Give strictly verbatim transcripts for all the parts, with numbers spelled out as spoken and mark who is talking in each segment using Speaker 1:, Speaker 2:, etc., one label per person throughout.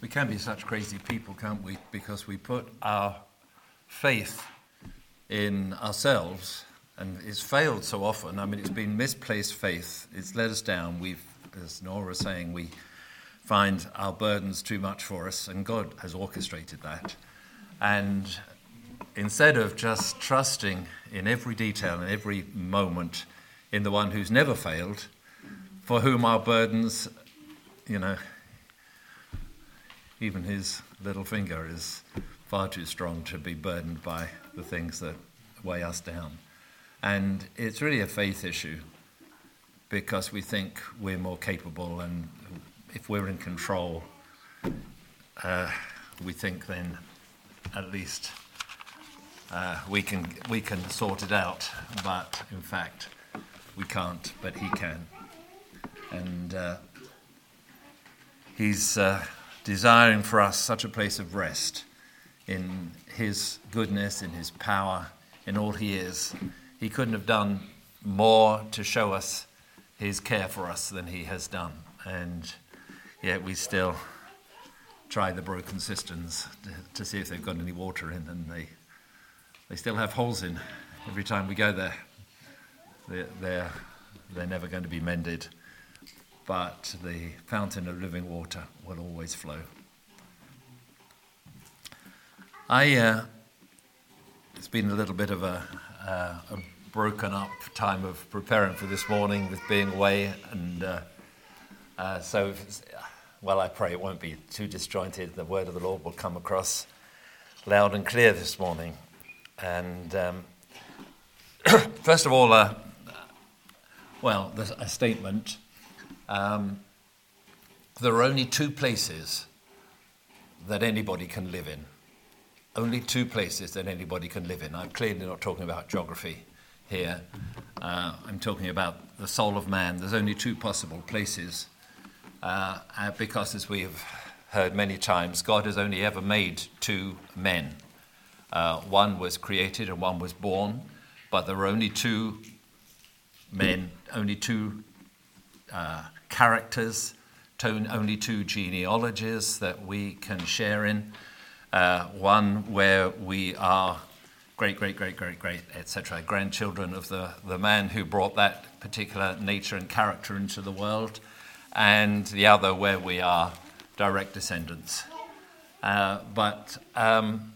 Speaker 1: We can be such crazy people, can't we? Because we put our faith in ourselves, and it's failed so often. I mean, it's been misplaced faith. It's let us down. We've, as Nora was saying, we find our burdens too much for us, and God has orchestrated that. And instead of just trusting in every detail and every moment in the one who's never failed, for whom our burdens, you know, even his little finger is far too strong to be burdened by the things that weigh us down. And it's really a faith issue, because we think we're more capable, and if we're in control, uh, we think then at least uh, we can we can sort it out. But in fact, we can't, but he can. And uh, he's uh, desiring for us such a place of rest in his goodness, in his power, in all he is. He couldn't have done more to show us his care for us than he has done. And yet we still try the broken cisterns to, to see if they've got any water in, and they they still have holes in. Every time we go there, they're, they're, they're never going to be mended. But the fountain of living water will always flow. I, uh, it's been a little bit of a, uh, a broken up time of preparing for this morning with being away, and uh, uh, so, if it's, well, I pray it won't be too disjointed. The word of the Lord will come across loud and clear this morning. And um, first of all, uh, well, there's a statement. Um, there are only two places that anybody can live in. Only two places that anybody can live in. I'm clearly not talking about geography here. Uh, I'm talking about the soul of man. There's only two possible places uh, because, as we've heard many times, God has only ever made two men. Uh, one was created and one was born, but there are only two men, only two uh, characters, only two genealogies that we can share in. Uh, one where we are great, great, great, great, great, et cetera, grandchildren of the, the man who brought that particular nature and character into the world, and the other where we are direct descendants. Uh, but um,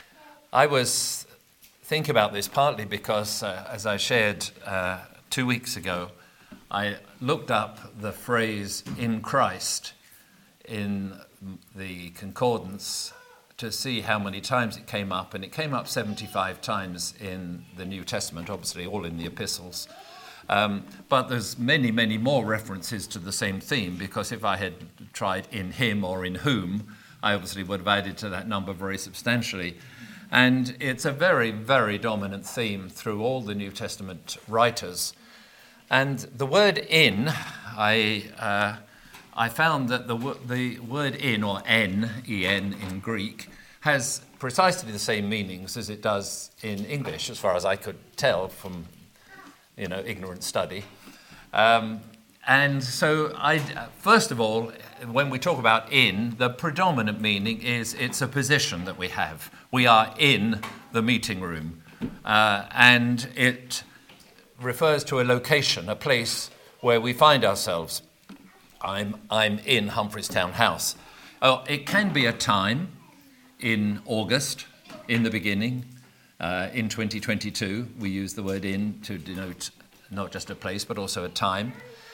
Speaker 1: I was thinking about this partly because, uh, as I shared uh, two weeks ago, I looked up the phrase "in Christ" in the concordance to see how many times it came up, and it came up seventy-five times in the New Testament, obviously all in the epistles. Um, but there's many, many more references to the same theme, because if I had tried "in him" or "in whom," I obviously would have added to that number very substantially. And it's a very, very dominant theme through all the New Testament writers. And the word "in," I uh, I found that the the word "in," or "en," E N in Greek, has precisely the same meanings as it does in English, as far as I could tell from, you know, ignorant study. Um, and so, I first of all, when we talk about "in," the predominant meaning is it's a position that we have. We are in the meeting room, uh, and it refers to a location, a place where we find ourselves. I'm I'm in Humphreys Town House. Oh, it can be a time in August, in the beginning. Uh, in twenty twenty-two, we use the word "in" to denote not just a place, but also a time.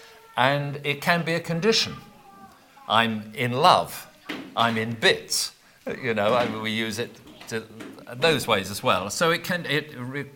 Speaker 1: And it can be a condition. I'm in love. I'm in bits. You know, I mean, we use it to those ways as well. So it can it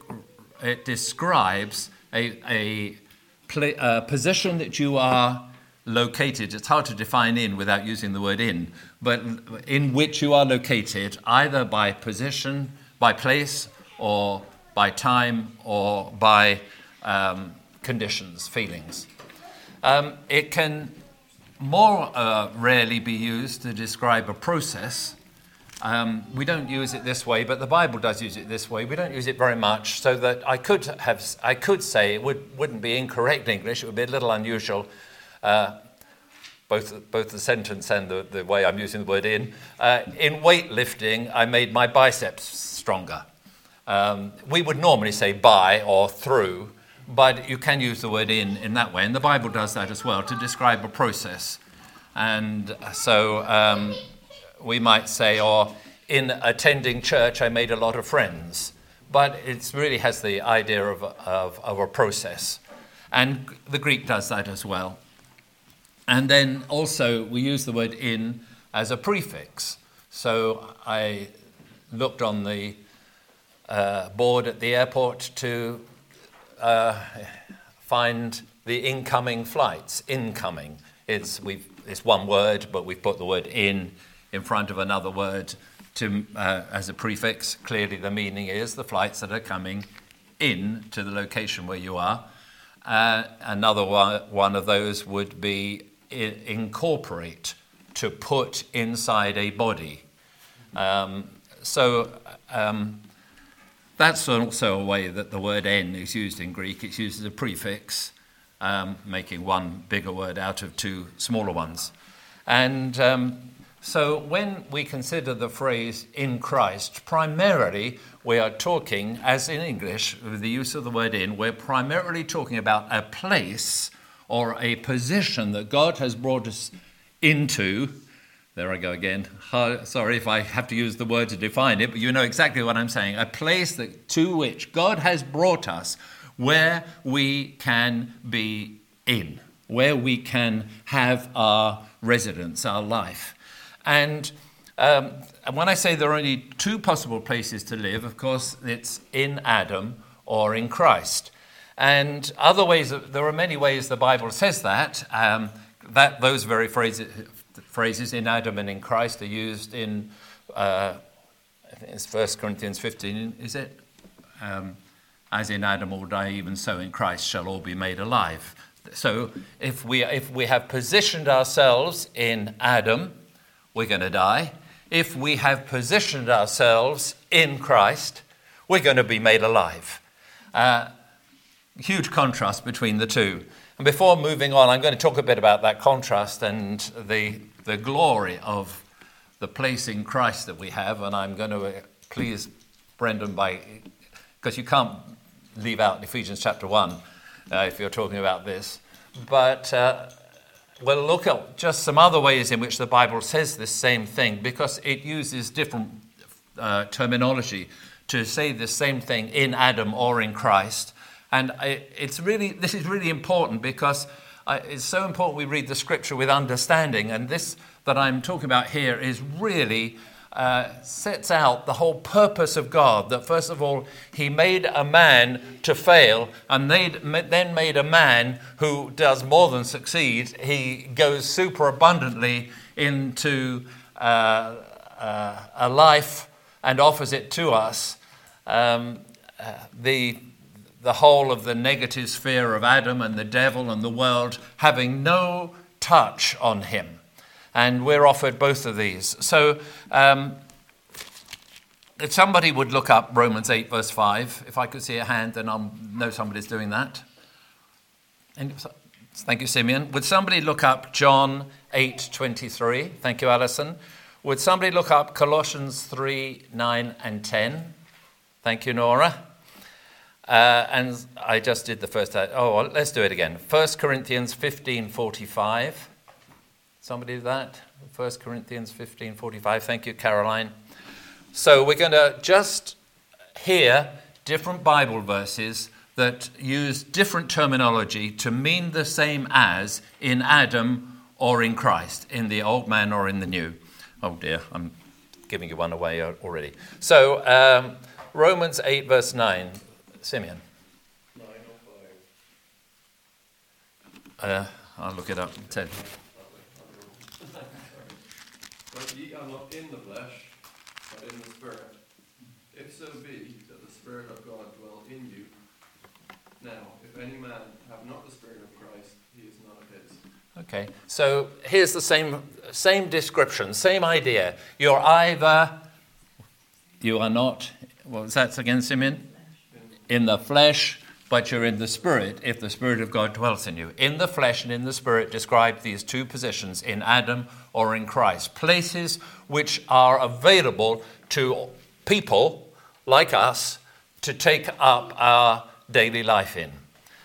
Speaker 1: it describes a a, pla- a position that you are located. It's hard to define "in" without using the word "in," but in which you are located either by position, by place, or by time, or by um, conditions, feelings. Um, it can more uh, rarely be used to describe a process. Um, we don't use it this way, but the Bible does use it this way. We don't use it very much, so that I could have, I could say it would, wouldn't be incorrect English. It would be a little unusual. Uh, both both the sentence and the, the way I'm using the word in. Uh, in weightlifting, I made my biceps stronger. Um, we would normally say by or through, but you can use the word in in that way, and the Bible does that as well to describe a process. And so um, we might say, or in attending church, I made a lot of friends. But it really has the idea of, of, of a process. And the Greek does that as well. And then also we use the word in as a prefix. So I looked on the uh, board at the airport to uh, find the incoming flights. Incoming. It's, we've, it's one word, but we've put the word in in front of another word to, uh, as a prefix. Clearly the meaning is the flights that are coming in to the location where you are. Uh, another one, one of those would be I- incorporate, to put inside a body. Um, so um, that's also a way that the word en is used in Greek. It's used as a prefix, um, making one bigger word out of two smaller ones. And um, So when we consider the phrase in Christ, primarily we are talking, as in English, with the use of the word in, we're primarily talking about a place or a position that God has brought us into. There I go again. Sorry if I have to use the word to define it, but you know exactly what I'm saying. A place that, to which God has brought us where we can be in, where we can have our residence, our life. And um, when I say there are only two possible places to live, of course, it's in Adam or in Christ. And other ways, there are many ways the Bible says that. Um, that those very phrases, phrases in Adam and in Christ are used in, uh, I think it's First Corinthians fifteen, is it? Um, As in Adam all die, even so in Christ shall all be made alive. So if we if we have positioned ourselves in Adam, we're going to die. If we have positioned ourselves in Christ, we're going to be made alive. Uh, huge contrast between the two. And before moving on, I'm going to talk a bit about that contrast and the the glory of the place in Christ that we have. And I'm going to please Brendan by, because you can't leave out Ephesians chapter one uh, if you're talking about this. But uh, we'll look at just some other ways in which the Bible says this same thing, because it uses different uh, terminology to say the same thing in Adam or in Christ. And it's really, this is really important, because it's so important we read the scripture with understanding. And this that I'm talking about here is really uh, sets out the whole purpose of God. That first of all, he made a man to fail, and made, then made a man who does more than succeed. He goes super abundantly into uh, uh, a life and offers it to us. Um, uh, the the whole of the negative sphere of Adam and the devil and the world having no touch on him. And we're offered both of these. So um, if somebody would look up Romans eight verse five, if I could see a hand, then I'll know somebody's doing that. And thank you, Simeon. Would somebody look up John eight twenty-three? Thank you, Alison. Would somebody look up Colossians three, nine and ten? Thank you, Nora. Uh, and I just did the first. Uh, oh, well, let's do it again. First Corinthians fifteen forty-five. Somebody do that? First Corinthians fifteen forty-five. Thank you, Caroline. So we're going to just hear different Bible verses that use different terminology to mean the same as in Adam or in Christ, in the old man or in the new. Oh dear, I'm giving you one away already. So um, Romans eight verse nine. Simeon.
Speaker 2: nine oh five.
Speaker 1: Uh, I'll look it up. Ted.
Speaker 2: But ye are not in the flesh, but in the Spirit. If so be that the Spirit of God dwell in you. Now, if any man have not the Spirit of Christ, he is not of his.
Speaker 1: Okay, so here's the same same description, same idea. You're either, you are not, what was that again, Simeon? In the flesh, but you're in the Spirit if the Spirit of God dwells in you. In the flesh and in the Spirit describe these two positions, in Adam or in Christ. Places which are available to people like us to take up our daily life in.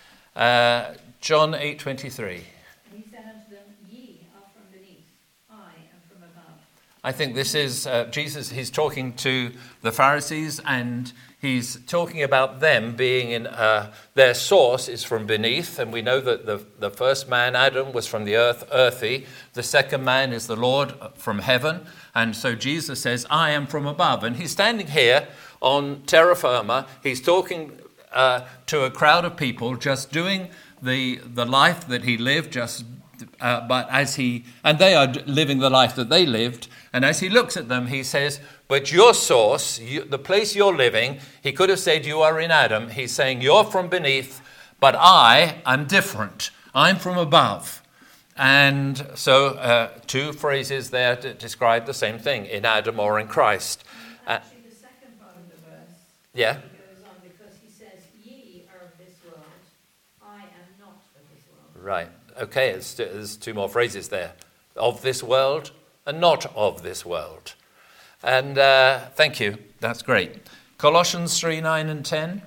Speaker 1: Uh, John eight twenty-three.
Speaker 3: And he said unto them, Ye are from beneath, I am from above.
Speaker 1: I think this is uh, Jesus, he's talking to the Pharisees, and he's talking about them being in, uh, their source is from beneath, and we know that the, the first man, Adam, was from the earth, earthy. The second man is the Lord from heaven, and so Jesus says, I am from above. And he's standing here on terra firma. He's talking uh, to a crowd of people, just doing the the life that he lived, just uh, but as he, and they are living the life that they lived, and as he looks at them, he says, but your source, you, the place you're living, he could have said you are in Adam. He's saying you're from beneath, but I am different. I'm from above. And so uh, two phrases there to describe the same thing, in Adam or in Christ.
Speaker 3: And actually the second part of the verse,
Speaker 1: Yeah.
Speaker 3: he goes on, because he says, Ye are of this world, I am not of this world.
Speaker 1: Right. Okay, it's, there's two more phrases there. Of this world and not of this world. And uh, thank you. That's great. Colossians three, nine and ten.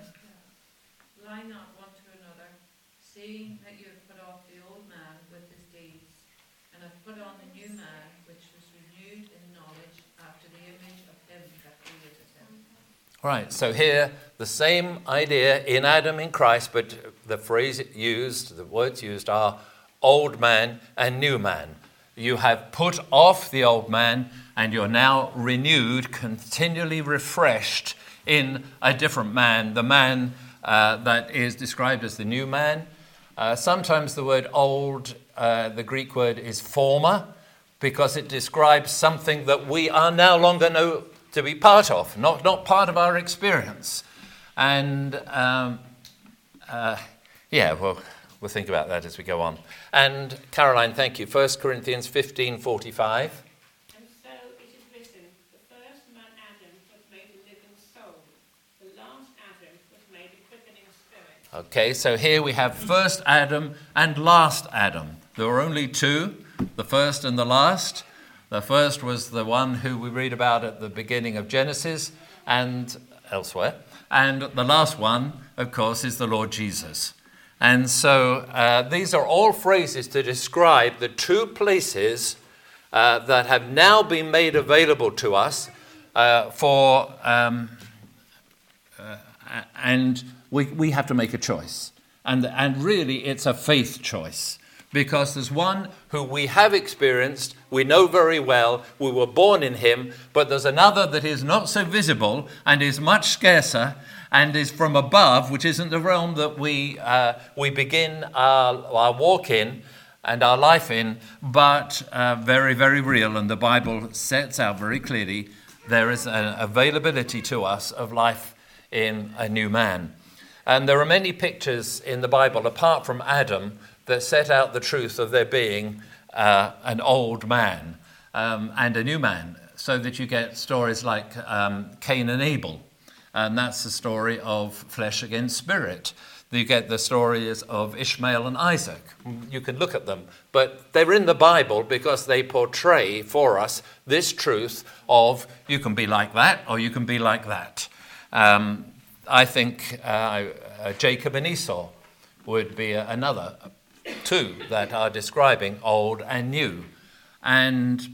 Speaker 4: Lie not one to another, seeing that you have put off the old man with his deeds, and have put on the new man, which was renewed in knowledge after the image of him that created him.
Speaker 1: Right, so here the same idea in Adam in Christ, but the phrase used, the words used are old man and new man. You have put off the old man and you're now renewed, continually refreshed in a different man, the man uh, that is described as the new man. Uh, sometimes the word old, uh, the Greek word is former, because it describes something that we are no longer know to be part of, not, not part of our experience. And um, uh, yeah, well, we'll think about that as we go on. And Caroline, thank you. First Corinthians fifteen forty-five.
Speaker 5: And so it is written, the first man Adam was made a living soul. The last Adam was made a quickening spirit.
Speaker 1: Okay, so here we have first Adam and last Adam. There were only two, the first and the last. The first was the one who we read about at the beginning of Genesis and elsewhere. And the last one, of course, is the Lord Jesus. And so uh, these are all phrases to describe the two places uh, that have now been made available to us uh, for, um, uh, and we, we have to make a choice. And, and really, it's a faith choice. Because there's one who we have experienced, we know very well, we were born in him, but there's another that is not so visible and is much scarcer and is from above, which isn't the realm that we uh, we begin our, our walk in and our life in, but uh, very, very real. And the Bible sets out very clearly there is an availability to us of life in a new man. And there are many pictures in the Bible, apart from Adam, that set out the truth of there being uh, an old man um, and a new man, so that you get stories like um, Cain and Abel, and that's the story of flesh against spirit. You get the stories of Ishmael and Isaac. You can look at them, but they're in the Bible because they portray for us this truth of you can be like that or you can be like that. Um, I think uh, uh, Jacob and Esau would be a, another two that are describing old and new. And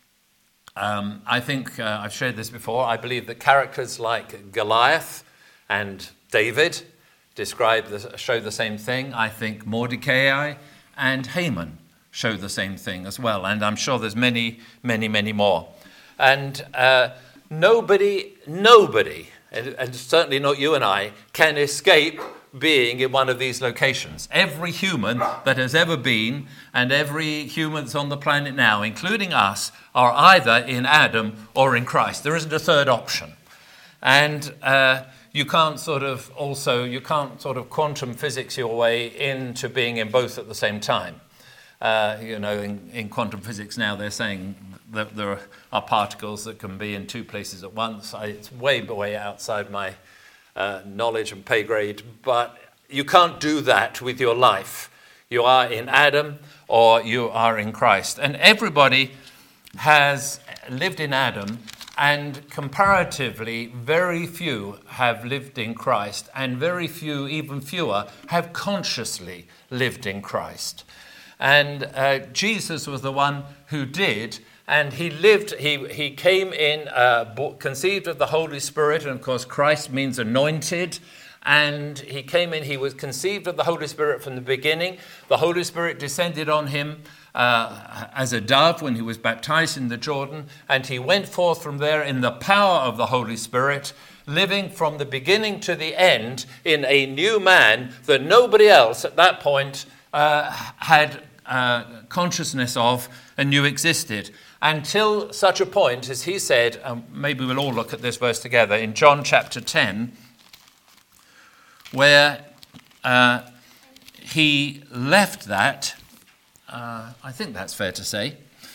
Speaker 1: um, I think, uh, I've shared this before, I believe that characters like Goliath and David describe the, show the same thing. I think Mordecai and Haman show the same thing as well. And I'm sure there's many, many, many more. And uh, nobody, nobody, and, and certainly not you and I, can escape being in one of these locations. Every human that has ever been, and every human that's on the planet now, including us, are either in Adam or in Christ. There isn't a third option. And uh, you can't sort of also, you can't sort of quantum physics your way into being in both at the same time. Uh, you know, in, in quantum physics now they're saying that there are particles that can be in two places at once. I, it's way, way outside my Uh, knowledge and pay grade, but you can't do that with your life. You are in Adam or you are in Christ. And everybody has lived in Adam, and comparatively very few have lived in Christ, and very few, even fewer, have consciously lived in Christ. And uh, Jesus was the one who did, and he lived, he, he came in, uh, conceived of the Holy Spirit, and of course Christ means anointed, and he came in, he was conceived of the Holy Spirit from the beginning. The Holy Spirit descended on him uh, as a dove when he was baptized in the Jordan, and he went forth from there in the power of the Holy Spirit, living from the beginning to the end in a new man that nobody else at that point uh, had uh, consciousness of and knew existed. Until such a point as he said, and maybe we'll all look at this verse together, in John chapter ten, where uh, he left that, uh, I think that's fair to say.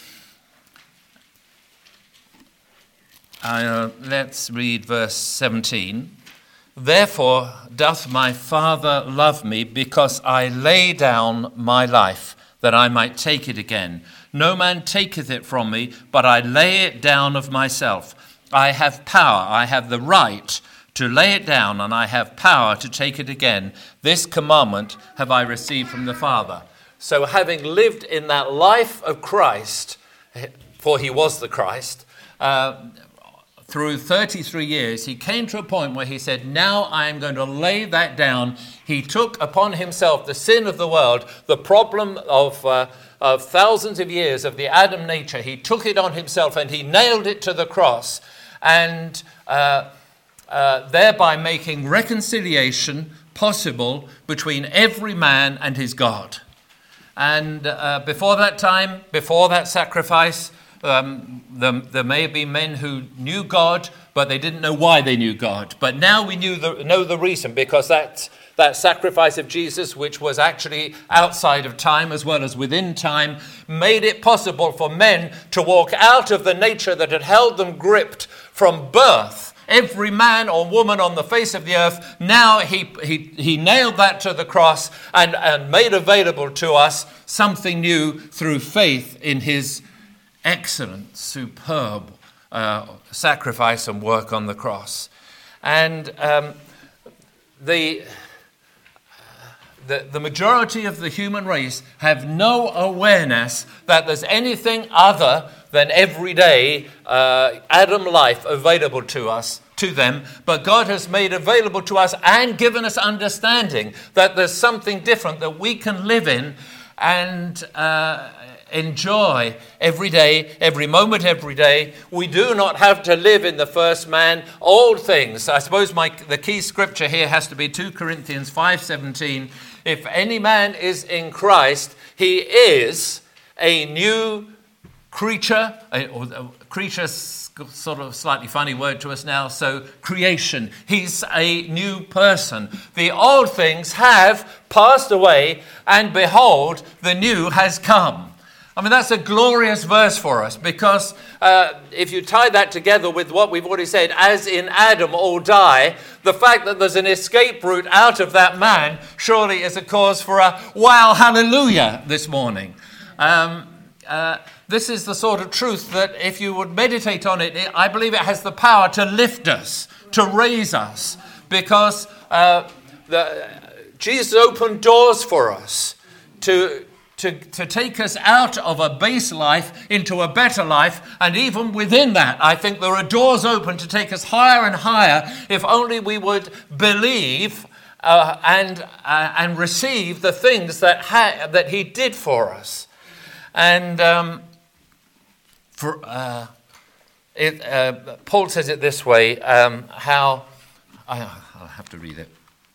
Speaker 1: Uh, let's read verse seventeen. Therefore doth my Father love me, because I lay down my life, that I might take it again. No man taketh it from me, but I lay it down of myself. I have power, I have the right to lay it down, and I have power to take it again. This commandment have I received from the Father. So having lived in that life of Christ, for he was the Christ, uh, through thirty-three years, he came to a point where he said, now I am going to lay that down. He took upon himself the sin of the world, the problem of, uh, of thousands of years of the Adam nature. He took it on himself and he nailed it to the cross, and uh, uh, thereby making reconciliation possible between every man and his God. And uh, before that time, before that sacrifice, Um, there, there may be men who knew God, but they didn't know why they knew God. But now we knew the, know the reason, because that, that sacrifice of Jesus, which was actually outside of time as well as within time, made it possible for men to walk out of the nature that had held them gripped from birth. Every man or woman on the face of the earth, now he, he, he nailed that to the cross and, and made available to us something new through faith in his excellent, superb uh, sacrifice and work on the cross. And um, the, the the majority of the human race have no awareness that there's anything other than everyday uh, Adam life available to us, to them, but God has made available to us and given us understanding that there's something different that we can live in and uh, enjoy every day, every moment, every day. We do not have to live in the first man, old things. I suppose my the key scripture here has to be two Corinthians five seventeen. If any man is in Christ, he is a new creature. A, or a creature, sort of slightly funny word to us now, so creation. He's a new person. The old things have passed away, and behold, the new has come. I mean, that's a glorious verse for us, because uh, if you tie that together with what we've already said, as in Adam all die, the fact that there's an escape route out of that man surely is a cause for a wow, hallelujah this morning. Um, uh, this is the sort of truth that if you would meditate on it, I believe it has the power to lift us, to raise us, because uh, the, Jesus opened doors for us to... To, to take us out of a base life into a better life. And even within that, I think there are doors open to take us higher and higher if only we would believe uh, and uh, and receive the things that ha- that he did for us. And um, for uh, it, uh, Paul says it this way, um, how... I, I'll have to read it.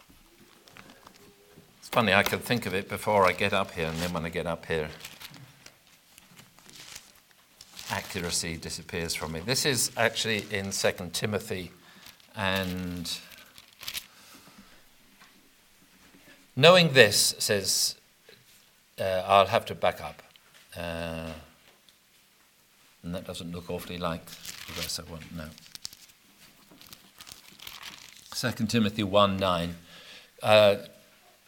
Speaker 1: Funny, I can think of it before I get up here, and then when I get up here, accuracy disappears from me. This is actually in Second Timothy, and knowing this says, uh, I'll have to back up. Uh, and that doesn't look awfully like the verse I want, no. Second Timothy one nine. Uh,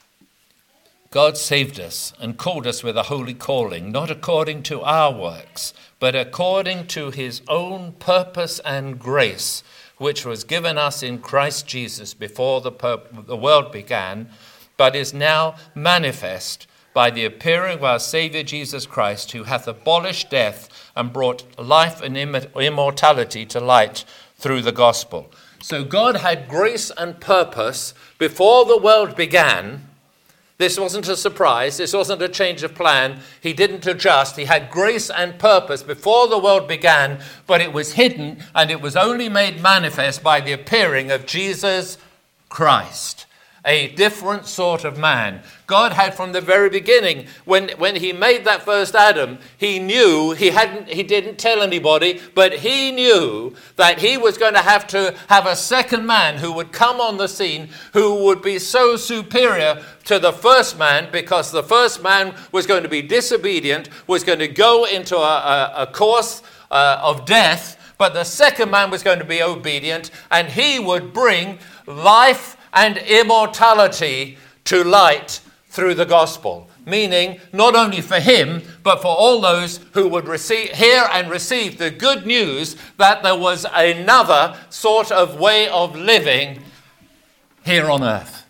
Speaker 1: God saved us and called us with a holy calling, not according to our works, but according to his own purpose and grace, which was given us in Christ Jesus before the, pur- the world began, but is now manifest by the appearing of our Saviour Jesus Christ, who hath abolished death and brought life and immortality to light through the gospel. So God had grace and purpose before the world began. This wasn't a surprise. This wasn't a change of plan. He didn't adjust. He had grace and purpose before the world began, but it was hidden, and it was only made manifest by the appearing of Jesus Christ, a different sort of man. God had from the very beginning, when, when he made that first Adam, he knew, he hadn't, he didn't tell anybody, but he knew that he was going to have to have a second man who would come on the scene, who would be so superior to the first man, because the first man was going to be disobedient, was going to go into a, a, a course uh, of death, but the second man was going to be obedient, and he would bring life and immortality to light through the gospel. Meaning, not only for him, but for all those who would receive, hear and receive the good news that there was another sort of way of living here on earth.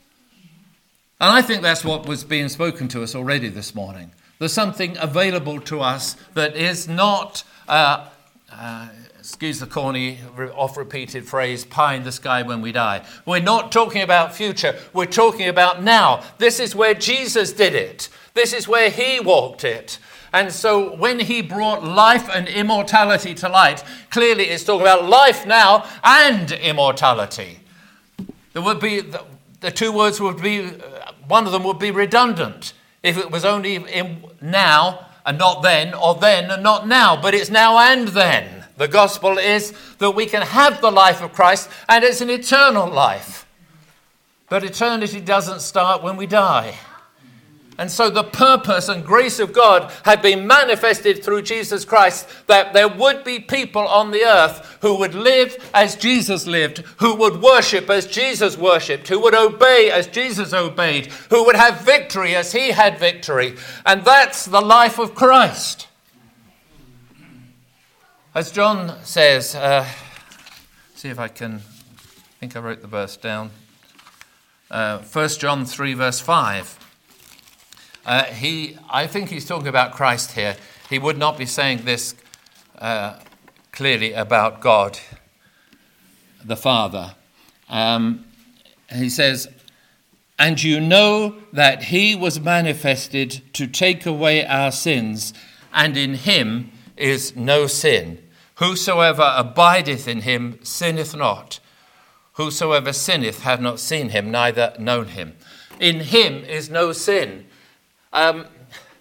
Speaker 1: And I think that's what was being spoken to us already this morning. There's something available to us that is not... Uh, uh, Excuse the corny, oft-repeated phrase, pie in the sky when we die. We're not talking about future. We're talking about now. This is where Jesus did it. This is where he walked it. And so when he brought life and immortality to light, clearly it's talking about life now and immortality. There would be, the, the two words would be, one of them would be redundant if it was only in now and not then, or then and not now. But it's now and then. The gospel is that we can have the life of Christ, and it's an eternal life. But eternity doesn't start when we die. And so the purpose and grace of God had been manifested through Jesus Christ, that there would be people on the earth who would live as Jesus lived, who would worship as Jesus worshipped, who would obey as Jesus obeyed, who would have victory as he had victory. And that's the life of Christ. As John says, uh, see if I can, I think I wrote the verse down. Uh, First John three verse five. Uh, he, I think he's talking about Christ here. He would not be saying this uh, clearly about God, the Father. Um, he says, and you know that he was manifested to take away our sins, and in him is no sin. Whosoever abideth in him sinneth not. Whosoever sinneth hath not seen him, neither known him. In him is no sin. Um,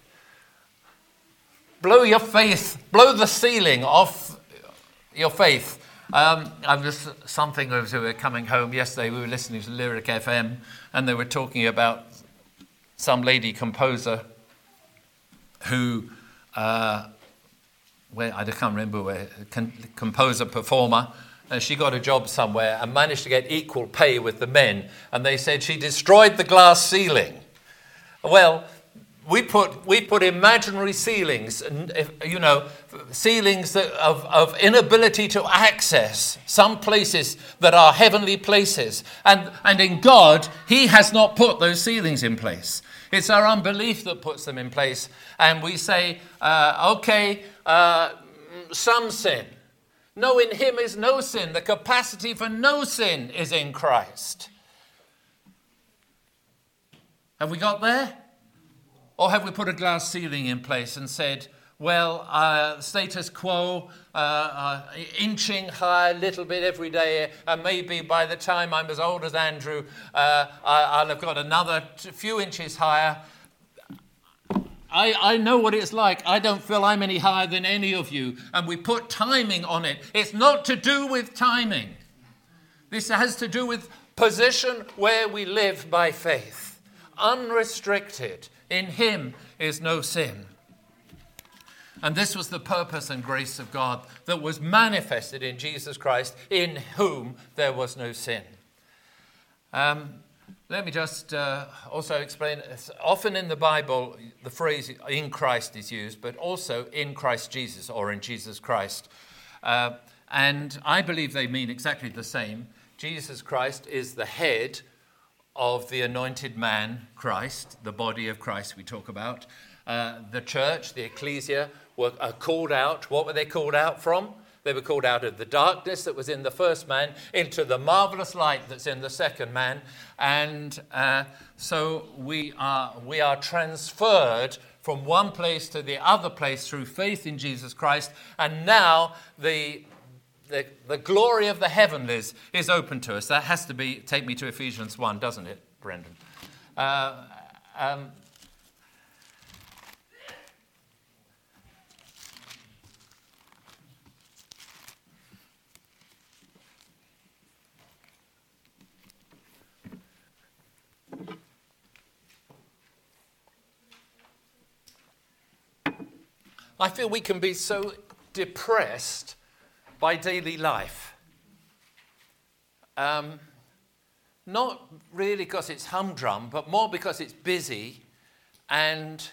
Speaker 1: blow your faith, blow the ceiling off your faith. Um, I was something as we were coming home yesterday. We were listening to Lyric F M, and they were talking about some lady composer who. Uh, Where, I can't remember where, composer, performer, and she got a job somewhere and managed to get equal pay with the men. And they said she destroyed the glass ceiling. Well, we put we put imaginary ceilings, you know, ceilings that of, of inability to access some places that are heavenly places. And, and in God, he has not put those ceilings in place. It's our unbelief that puts them in place. And we say, uh, okay, uh, some sin. No, in him is no sin. The capacity for no sin is in Christ. Have we got there? Or have we put a glass ceiling in place and said, well, uh, status quo, uh, uh, inching higher a little bit every day, and maybe by the time I'm as old as Andrew, uh, I, I'll have got another t- few inches higher. I, I know what it's like. I don't feel I'm any higher than any of you. And we put timing on it. It's not to do with timing. This has to do with position where we live by faith. Unrestricted. In him is no sin. And this was the purpose and grace of God that was manifested in Jesus Christ, in whom there was no sin. Um, Let me just uh, also explain. Often in the Bible, the phrase "in Christ" is used, but also "in Christ Jesus" or "in Jesus Christ." Uh, and I believe they mean exactly the same. Jesus Christ is the head of the anointed man, Christ, the body of Christ we talk about. Uh, the church, the ecclesia, were uh, called out. What were they called out from? They were called out of the darkness that was in the first man into the marvelous light that's in the second man. And uh, so we are we are transferred from one place to the other place through faith in Jesus Christ. And now the the, the glory of the heavenlies is open to us. That has to be, take me to Ephesians one, doesn't it, Brendan? Uh, um, I feel we can be so depressed by daily life. Um, not really because it's humdrum, but more because it's busy. And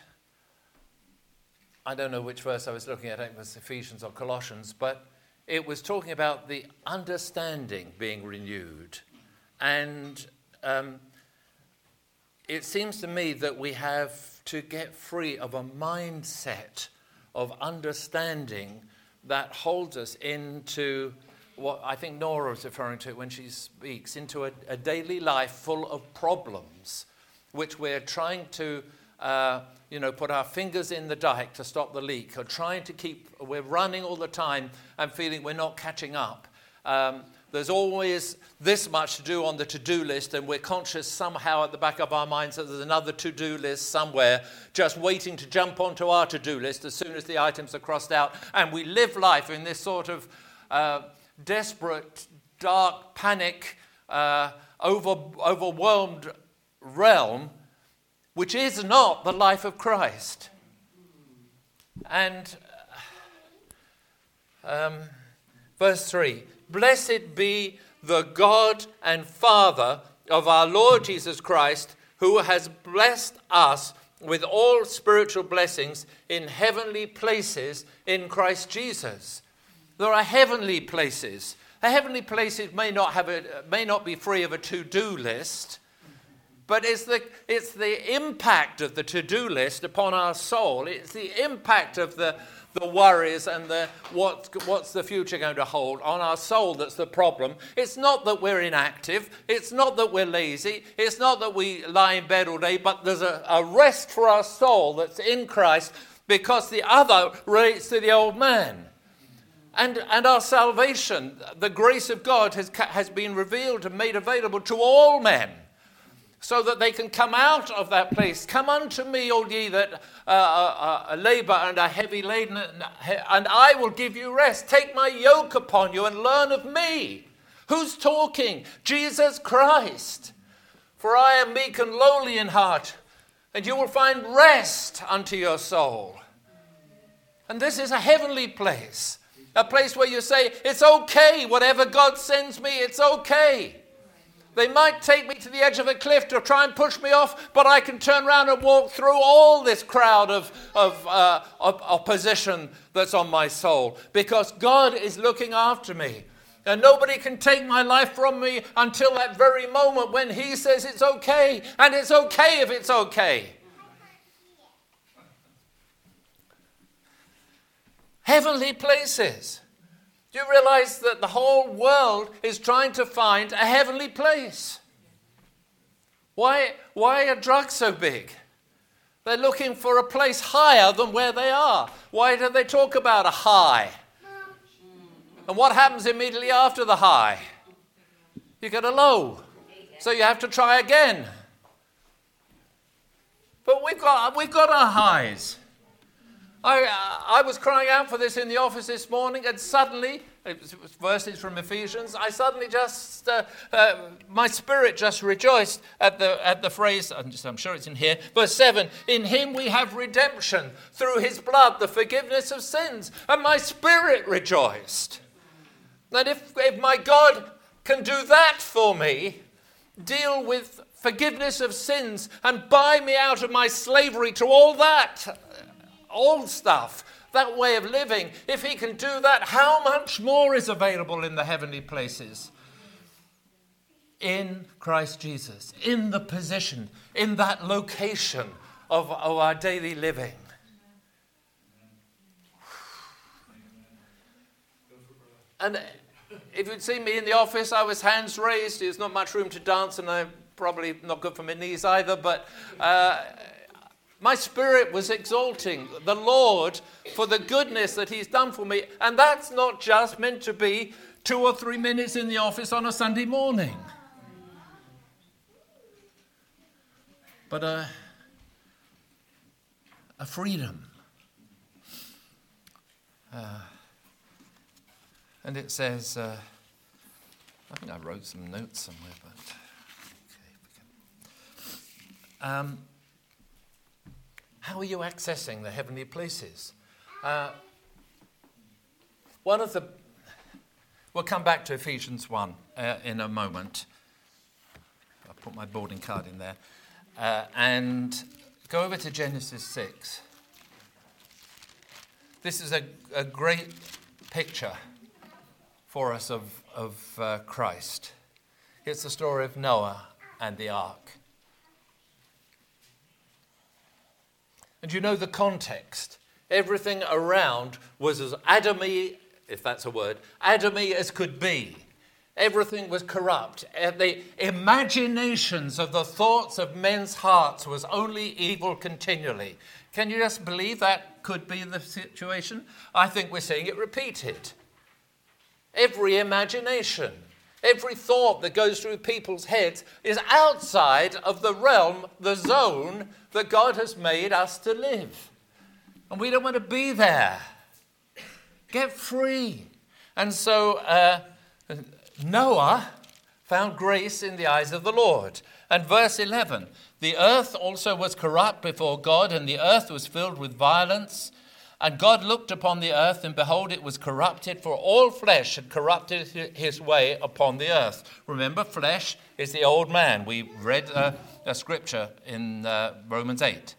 Speaker 1: I don't know which verse I was looking at, it was Ephesians or Colossians, but it was talking about the understanding being renewed. And um, it seems to me that we have to get free of a mindset of understanding that holds us into what I think Nora is referring to when she speaks, into a, a daily life full of problems, which we're trying to, uh, you know, put our fingers in the dike to stop the leak, or trying to keep, we're running all the time and feeling we're not catching up. Um, There's always this much to do on the to-do list, and we're conscious somehow at the back of our minds that there's another to-do list somewhere just waiting to jump onto our to-do list as soon as the items are crossed out. And we live life in this sort of uh, desperate, dark, panic, uh, over, overwhelmed realm, which is not the life of Christ. And um, verse three, blessed be the God and Father of our Lord Jesus Christ, who has blessed us with all spiritual blessings in heavenly places in Christ Jesus. There are heavenly places. The heavenly places may not have a, may not be free of a to-do list, but it's the it's the impact of the to-do list upon our soul. It's the impact of the the worries and the what, what's the future going to hold on our soul that's the problem. It's not that we're inactive. It's not that we're lazy. It's not that we lie in bed all day, but there's a, a rest for our soul that's in Christ, because the other relates to the old man. And, and our salvation, the grace of God has, has been revealed and made available to all men, so that they can come out of that place. Come unto me, all ye that uh, uh, uh, labor and are heavy laden, and I will give you rest. Take my yoke upon you and learn of me. Who's talking? Jesus Christ. For I am meek and lowly in heart, and you will find rest unto your soul. And this is a heavenly place, a place where you say, it's okay, whatever God sends me, it's okay. They might take me to the edge of a cliff to try and push me off, but I can turn around and walk through all this crowd of, of, uh, of opposition that's on my soul, because God is looking after me. And nobody can take my life from me until that very moment when he says it's okay, and it's okay if it's okay. Heavenly places. Do you realize that the whole world is trying to find a heavenly place? Why, why are drugs so big? They're looking for a place higher than where they are. Why do they talk about a high? And what happens immediately after the high? You get a low. So you have to try again. But we've got, we've got our highs. I, I was crying out for this in the office this morning, and suddenly, it was verses from Ephesians, I suddenly just, uh, uh, my spirit just rejoiced at the at the phrase, I'm, just, I'm sure it's in here, verse seven, in him we have redemption through his blood, the forgiveness of sins, and my spirit rejoiced. And if, if my God can do that for me, deal with forgiveness of sins and buy me out of my slavery to all that old stuff, that way of living, if he can do that, how much more is available in the heavenly places? In Christ Jesus, in the position, in that location of, of our daily living. And if you'd seen me in the office, I was hands raised. There's not much room to dance, and I'm probably not good for my knees either, but uh, my spirit was exalting the Lord for the goodness that he's done for me. And that's not just meant to be two or three minutes in the office on a Sunday morning. But a, a freedom. Uh, and it says, uh, I think I wrote some notes somewhere, but okay. Um, how are you accessing the heavenly places? Uh, one of the, we'll come back to Ephesians one uh, in a moment. I'll put my boarding card in there. Uh, and go over to Genesis six. This is a, a great picture for us of, of uh, Christ. It's the story of Noah and the ark. And you know the context. Everything around was as Adamy, if that's a word, Adamy as could be. Everything was corrupt. The imaginations of the thoughts of men's hearts was only evil continually. Can you just believe that could be the situation? I think we're seeing it repeated. Every imagination, every thought that goes through people's heads is outside of the realm, the zone that God has made us to live. And we don't want to be there. Get free. And so uh, Noah found grace in the eyes of the Lord. And verse eleven, the earth also was corrupt before God, and the earth was filled with violence. And God looked upon the earth, and behold, it was corrupted, for all flesh had corrupted his way upon the earth. Remember, flesh is the old man. We read a, a scripture in uh, Romans eight.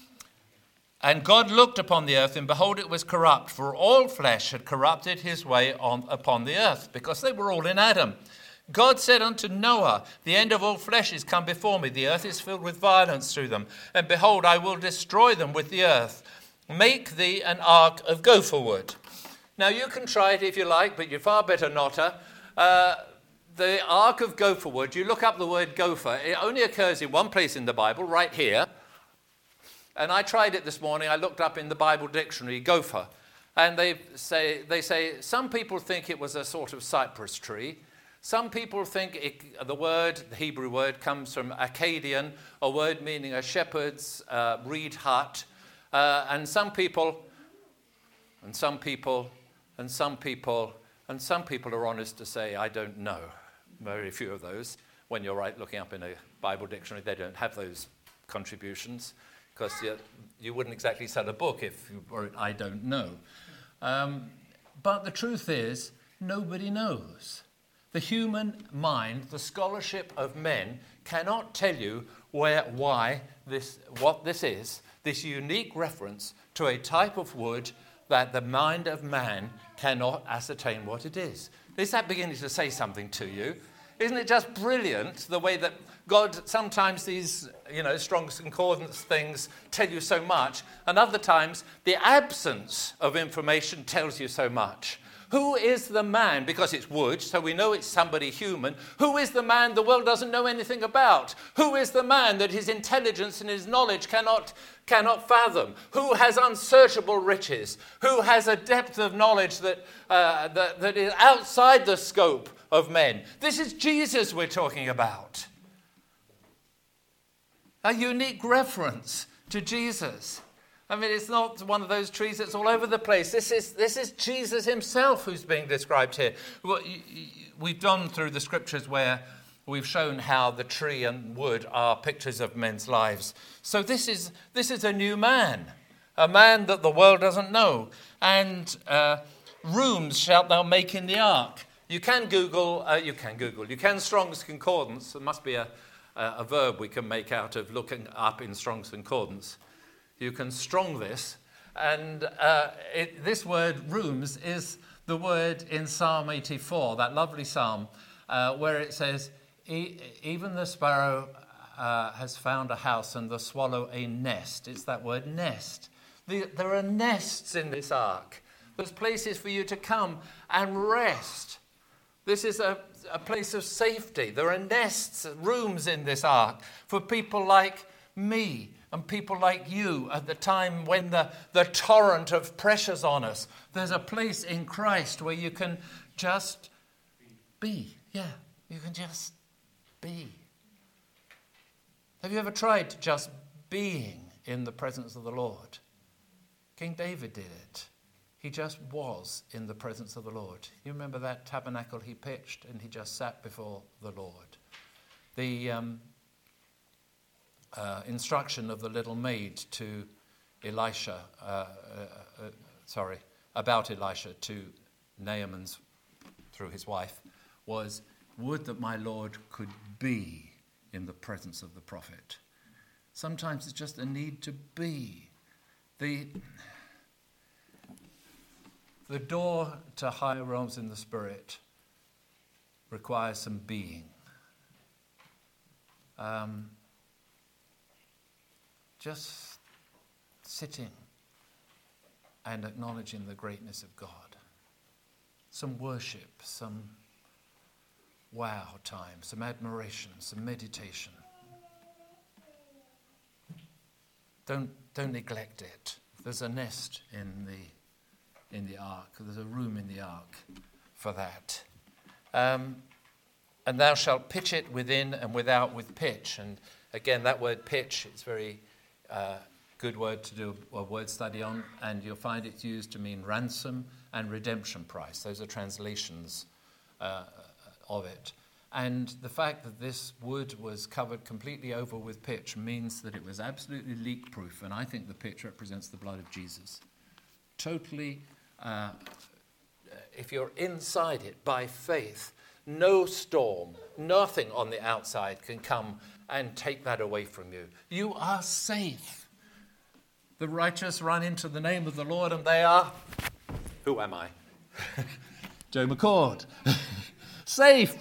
Speaker 1: And God looked upon the earth, and behold, it was corrupt, for all flesh had corrupted his way on, upon the earth, because they were all in Adam. God said unto Noah, the end of all flesh is come before me. The earth is filled with violence through them. And behold, I will destroy them with the earth. Make thee an ark of gopher wood. Now, you can try it if you like, but you're far better not to. Uh, the ark of gopher wood, you look up the word gopher. It only occurs in one place in the Bible, right here. And I tried it this morning. I looked up in the Bible dictionary, gopher. And they say, they say some people think it was a sort of cypress tree. Some people think it, the word, the Hebrew word, comes from Akkadian, a word meaning a shepherd's uh, reed hut. Uh, and some people, and some people, and some people, and some people are honest to say, I don't know. Very few of those. When you're right looking up in a Bible dictionary, they don't have those contributions, because you, you wouldn't exactly sell a book if you wrote, I don't know. Um, but the truth is, nobody knows. The human mind, the scholarship of men, cannot tell you where, why, this, what this is, this unique reference to a type of wood that the mind of man cannot ascertain what it is. Is that beginning to say something to you? Isn't it just brilliant the way that God, sometimes these, you know, Strong's Concordance things tell you so much, and other times the absence of information tells you so much. Who is the man, because it's wood, so we know it's somebody human, who is the man the world doesn't know anything about? Who is the man that his intelligence and his knowledge cannot, cannot fathom? Who has unsearchable riches? Who has a depth of knowledge that, uh, that, that is outside the scope of men? This is Jesus we're talking about. A unique reference to Jesus. I mean, it's not one of those trees that's all over the place. This is this is Jesus himself who's being described here. We've gone through the scriptures where we've shown how the tree and wood are pictures of men's lives. So this is this is a new man, a man that the world doesn't know. And uh, rooms shalt thou make in the ark. You can Google, uh, you can Google, you can Strong's Concordance. There must be a, a, a verb we can make out of looking up in Strong's Concordance. You can strong this. And uh, it, this word rooms is the word in Psalm eighty-four, that lovely psalm, uh, where it says, e- even the sparrow uh, has found a house and the swallow a nest. It's that word nest. The, there are nests in this ark. There's places for you to come and rest. This is a, a place of safety. There are nests, rooms in this ark for people like me and people like you at the time when the, the torrent of pressure's on us. There's a place in Christ where you can just be. Yeah, you can just be. Have you ever tried just being in the presence of the Lord? King David did it. He just was in the presence of the Lord. You remember that tabernacle he pitched and he just sat before the Lord. The um, uh, instruction of the little maid to Elisha, uh, uh, uh, sorry, about Elisha to Naaman's, through his wife, was, would that my Lord could be in the presence of the prophet. Sometimes it's just a need to be. The... The door to higher realms in the Spirit requires some being. Um, just sitting and acknowledging the greatness of God. Some worship, some wow time, some admiration, some meditation. Don't, don't neglect it. There's a nest in the in the ark. There's a room in the ark for that. Um, and thou shalt pitch it within and without with pitch. And again, that word pitch, it's a very uh, good word to do a word study on, and you'll find it's used to mean ransom and redemption price. Those are translations uh, of it. And the fact that this wood was covered completely over with pitch means that it was absolutely leak-proof, and I think the pitch represents the blood of Jesus. Totally Uh, if you're inside it by faith, no storm, nothing on the outside can come and take that away from you. You are safe. The righteous run into the name of the Lord and they are, who am I? Joe McCord. Safe.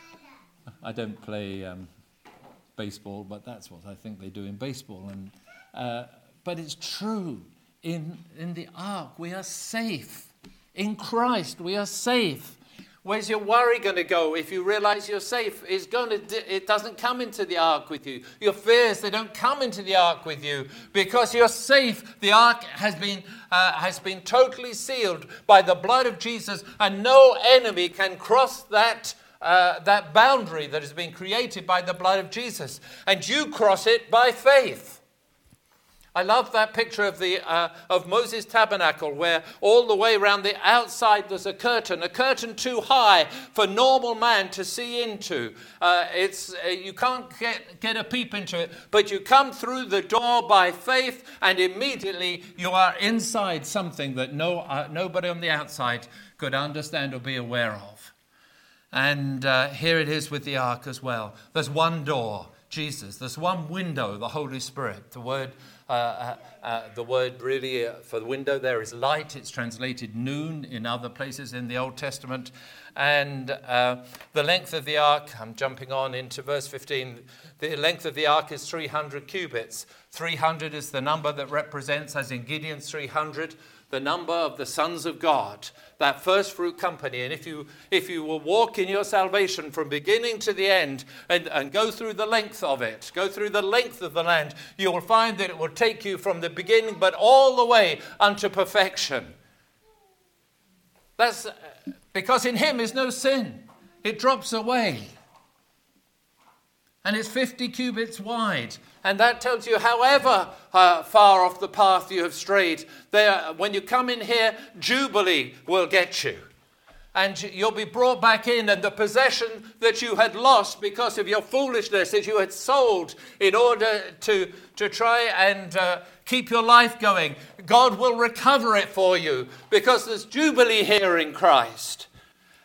Speaker 1: I don't play um, baseball, but that's what I think they do in baseball. And uh, but it's true. In, in the ark, we are safe. In Christ, we are safe. Where's your worry going to go if you realize you're safe? It's going to, it doesn't come into the ark with you. Your fears, they don't come into the ark with you because you're safe. The ark has been, uh, has been totally sealed by the blood of Jesus, and no enemy can cross that uh, that boundary that has been created by the blood of Jesus. And you cross it by faith. I love that picture of the uh, of Moses' tabernacle where all the way around the outside there's a curtain, a curtain too high for normal man to see into. Uh, it's uh, you can't get, get a peep into it, but you come through the door by faith and immediately you are inside something that no uh, nobody on the outside could understand or be aware of. And uh, here it is with the ark as well. There's one door, Jesus. There's one window, the Holy Spirit. The word Uh, uh, uh, the word really uh, for the window there is light. It's translated noon in other places in the Old Testament. And uh, the length of the ark, I'm jumping on into verse fifteen, the length of the ark is three hundred cubits. three hundred is the number that represents, as in Gideon's three hundred, the number of the sons of God, that first fruit company. And if you if you will walk in your salvation from beginning to the end and, and go through the length of it, go through the length of the land, you will find that it will take you from the beginning but all the way unto perfection. That's because in him is no sin. It drops away. And it's fifty cubits wide. And that tells you however uh, far off the path you have strayed, there, when you come in here, Jubilee will get you. And you'll be brought back in, and the possession that you had lost because of your foolishness, that you had sold in order to, to try and uh, keep your life going, God will recover it for you because there's Jubilee here in Christ.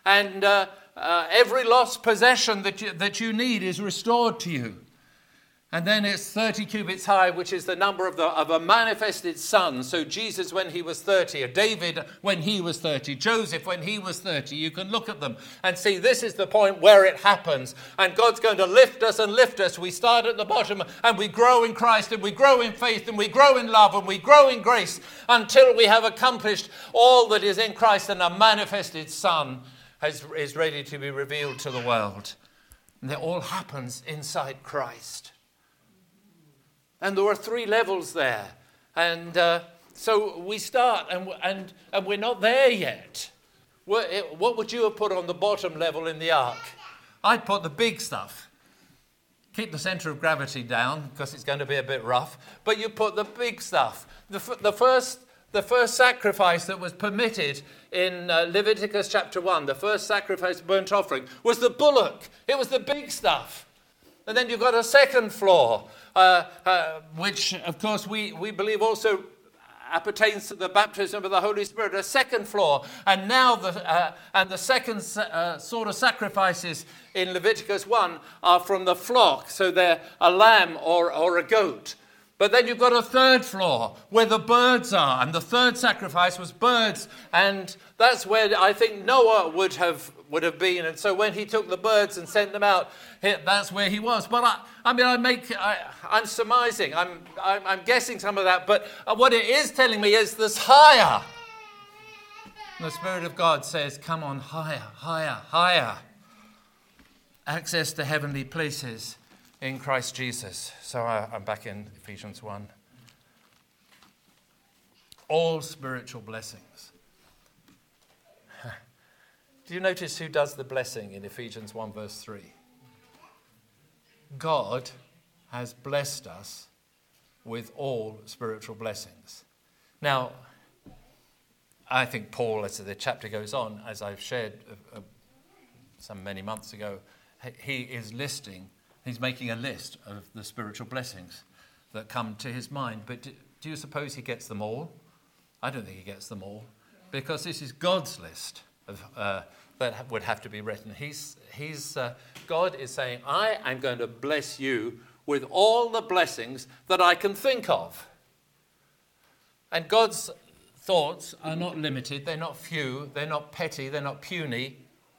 Speaker 1: And uh, uh, every lost possession that you, that you need is restored to you. And then it's thirty cubits high, which is the number of, the, of a manifested son. So Jesus when he was thirty, or David when he was thirty, Joseph when he was thirty. You can look at them and see this is the point where it happens. And God's going to lift us and lift us. We start at the bottom and we grow in Christ and we grow in faith and we grow in love and we grow in grace until we have accomplished all that is in Christ and a manifested son has, is ready to be revealed to the world. And it all happens inside Christ. And there are three levels there. And uh, so we start, and, and, and we're not there yet. What, it, what would you have put on the bottom level in the ark? I'd put the big stuff. Keep the center of gravity down, because it's going to be a bit rough. But you put the big stuff. The, the, first, the first sacrifice that was permitted in uh, Leviticus chapter one, the first sacrifice, burnt offering, was the bullock. It was the big stuff. And then you've got a second floor, uh, uh, which, of course, we, we believe also appertains to the baptism of the Holy Spirit, a second floor. And now the uh, and the second uh, sort of sacrifices in Leviticus one are from the flock, so they're a lamb or, or a goat. But then you've got a third floor where the birds are, and the third sacrifice was birds, and that's where I think Noah would have would have been. And so when he took the birds and sent them out, that's where he was. But I, I mean, I make, I, I'm surmising, I'm, I'm, I'm guessing some of that. But what it is telling me is this higher. The Spirit of God says, "Come on, higher, higher, higher." Access to heavenly places in Christ Jesus. So I, I'm back in Ephesians one. All spiritual blessings. Do you notice who does the blessing in Ephesians one verse three? God has blessed us with all spiritual blessings. Now, I think Paul, as the chapter goes on, as I've shared uh, uh, some many months ago, he is listing, he's making a list of the spiritual blessings that come to his mind. But do, do you suppose he gets them all? I don't think he gets them all, because this is God's list of uh, that would have to be written. He's, he's, uh, God is saying, I am going to bless you with all the blessings that I can think of. And God's thoughts are not limited, they're not few, they're not petty, they're not puny.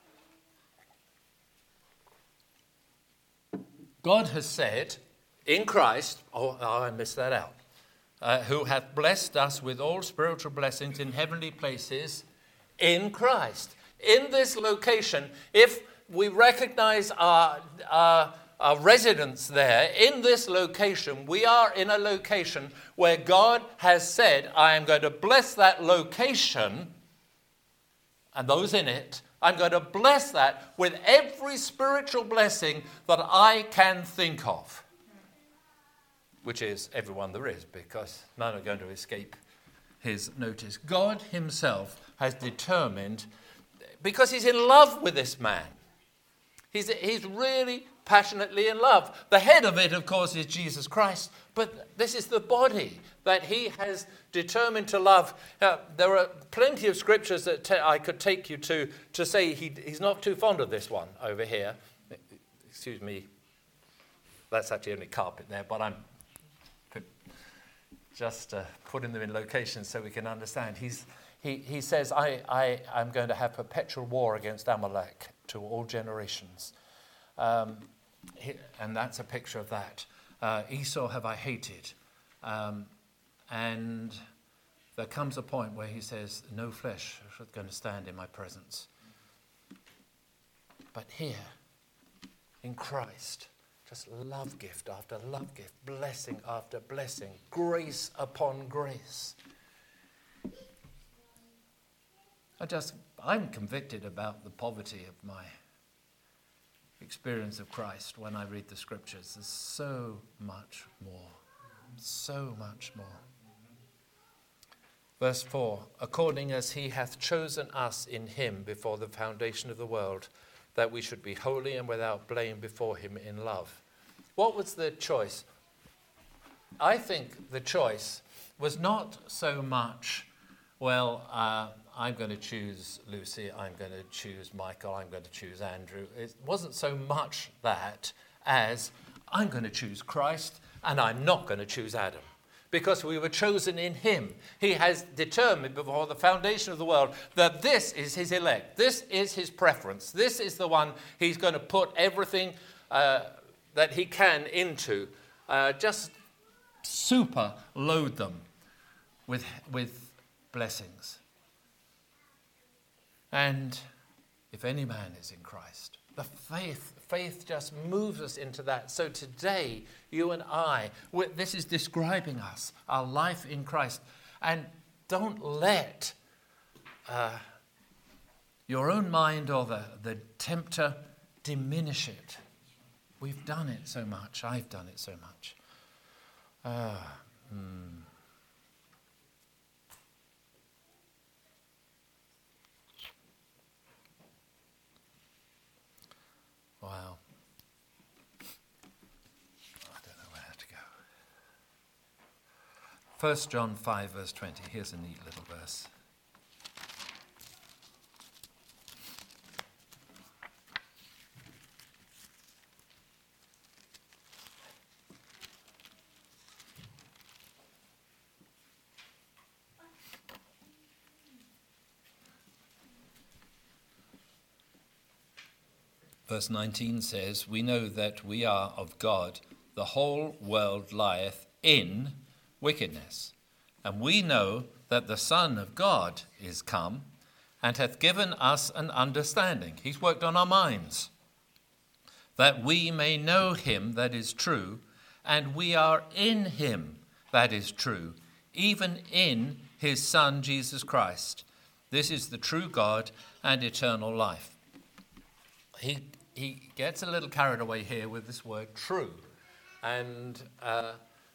Speaker 1: God has said in Christ, oh, oh I missed that out, uh, who hath blessed us with all spiritual blessings in heavenly places in Christ. In this location, if we recognize our, our, our residence there, in this location, we are in a location where God has said, I am going to bless that location and those in it. I'm going to bless that with every spiritual blessing that I can think of, which is everyone there is, because none are going to escape his notice. God himself has determined, because he's in love with this man. He's, he's really passionately in love. The head of it, of course, is Jesus Christ, but this is the body that he has determined to love. Uh, there are plenty of scriptures that te- I could take you to to say he, he's not too fond of this one over here. Excuse me, that's actually only carpet there, but I'm just uh, putting them in locations so we can understand. He's He, he says, I, I, I'm going to have perpetual war against Amalek to all generations. Um, he, and that's a picture of that. Uh, Esau have I hated. Um, and there comes a point where he says, no flesh is going to stand in my presence. But here, in Christ, just love gift after love gift, blessing after blessing, grace upon grace. I just, I'm convicted about the poverty of my experience of Christ when I read the scriptures. There's so much more, so much more. Verse four, according as he hath chosen us in him before the foundation of the world, that we should be holy and without blame before him in love. What was the choice? I think the choice was not so much well, uh, I'm going to choose Lucy, I'm going to choose Michael, I'm going to choose Andrew. It wasn't so much that as I'm going to choose Christ and I'm not going to choose Adam. Because we were chosen in him. He has determined before the foundation of the world that this is his elect. This is his preference. This is the one he's going to put everything uh, that he can into. Uh, just super load them with, with blessings. And if any man is in Christ, the faith, faith just moves us into that. So today, you and I, this is describing us, our life in Christ. And don't let uh, your own mind or the, the tempter diminish it. We've done it so much. I've done it so much. Uh, hmm. Wow. I don't know where to go. First John five, verse twenty. Here's a neat little verse. Verse nineteen says, we know that we are of God, the whole world lieth in wickedness. And we know that the Son of God is come, and hath given us an understanding. He's worked on our minds, that we may know him that is true, and we are in him that is true, even in his Son Jesus Christ. This is the true God and eternal life. He he gets a little carried away here with this word true. And uh,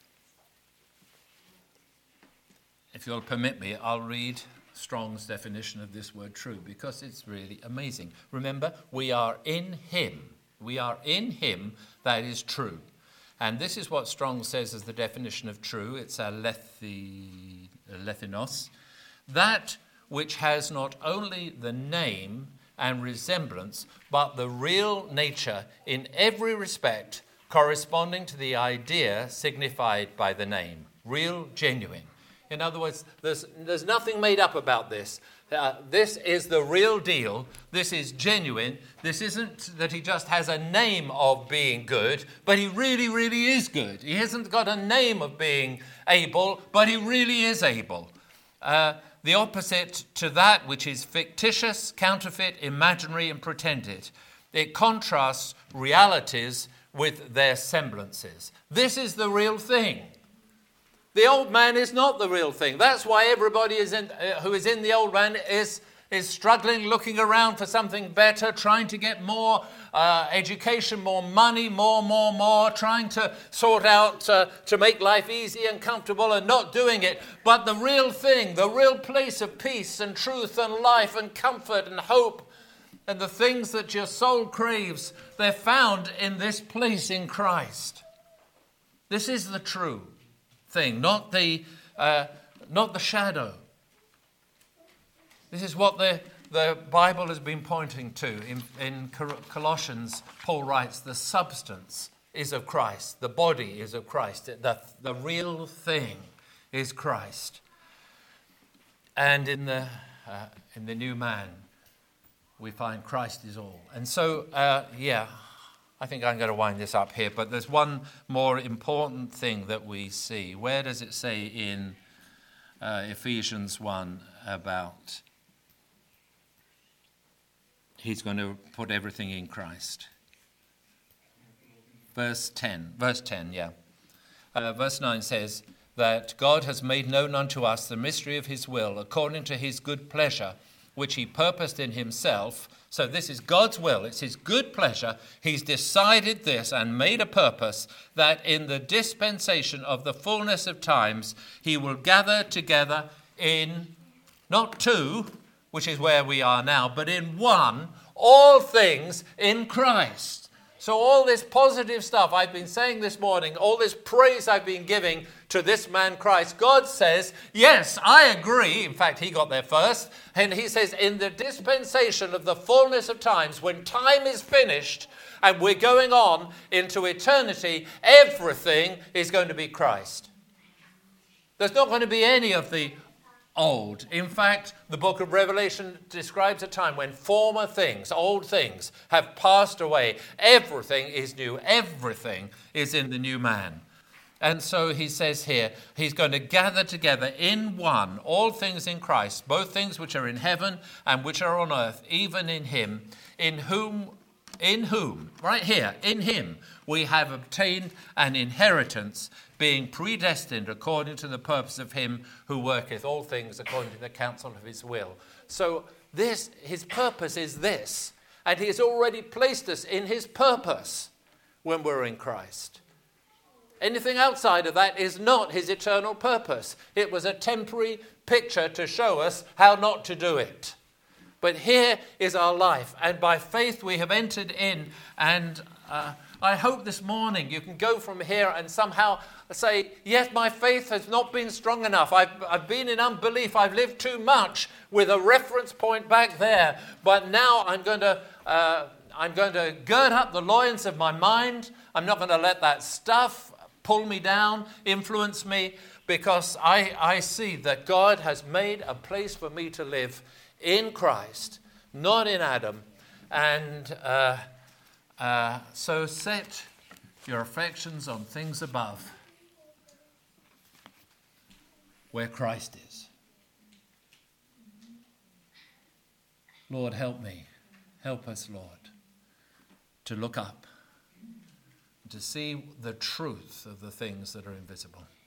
Speaker 1: if you'll permit me, I'll read Strong's definition of this word true, because it's really amazing. Remember, we are in him. We are in him that is true. And this is what Strong says as the definition of true. It's alethi, alethinos. That which has not only the name and resemblance, but the real nature in every respect corresponding to the idea signified by the name. Real, genuine. In other words, there's, there's nothing made up about this. Uh, this is the real deal. This is genuine. This isn't that he just has a name of being good, but he really, really is good. He hasn't got a name of being able, but he really is able. Uh, the opposite to that which is fictitious, counterfeit, imaginary, and pretended. It contrasts realities with their semblances. This is the real thing. The old man is not the real thing. That's why everybody is in, uh, who is in the old man is, is struggling, looking around for something better, trying to get more uh, education, more money, more, more, more, trying to sort out uh, to make life easy and comfortable and not doing it. But the real thing, the real place of peace and truth and life and comfort and hope and the things that your soul craves, they're found in this place in Christ. This is the true thing, not the uh, not the shadow. This is what the, the Bible has been pointing to. In, in Colossians, Paul writes, the substance is of Christ. The body is of Christ. The, the real thing is Christ. And in the, uh, in the new man, we find Christ is all. And so, uh, yeah, I think I'm going to wind this up here. But there's one more important thing that we see. Where does it say in uh, Ephesians one about he's going to put everything in Christ? Verse ten. Verse ten, yeah. Uh, verse nine says that God has made known unto us the mystery of his will, according to his good pleasure, which he purposed in himself. So this is God's will. It's his good pleasure. He's decided this and made a purpose that in the dispensation of the fullness of times, he will gather together in not two, which is where we are now, but in one, all things in Christ. So all this positive stuff I've been saying this morning, all this praise I've been giving to this man Christ, God says, yes, I agree. In fact, he got there first. And he says, in the dispensation of the fullness of times, when time is finished and we're going on into eternity, everything is going to be Christ. There's not going to be any of the old. In fact, the book of Revelation describes a time when former things, old things, have passed away. Everything is new. Everything is in the new man. And so he says here, he's going to gather together in one all things in Christ, both things which are in heaven and which are on earth, even in him, in whom, in whom, right here, in him, we have obtained an inheritance, being predestined according to the purpose of him who worketh all things according to the counsel of his will. So this, his purpose is this, and he has already placed us in his purpose when we're in Christ. Anything outside of that is not his eternal purpose. It was a temporary picture to show us how not to do it. But here is our life, and by faith we have entered in, and uh, I hope this morning you can go from here and somehow say, yes, my faith has not been strong enough. I've, I've been in unbelief. I've lived too much with a reference point back there. But now I'm going to, uh, I'm going to gird up the loins of my mind. I'm not going to let that stuff pull me down, influence me, because I, I see that God has made a place for me to live in Christ, not in Adam. And uh, uh, so set your affections on things above, where Christ is. Lord, help me. Help us, Lord, to look up, to see the truth of the things that are invisible.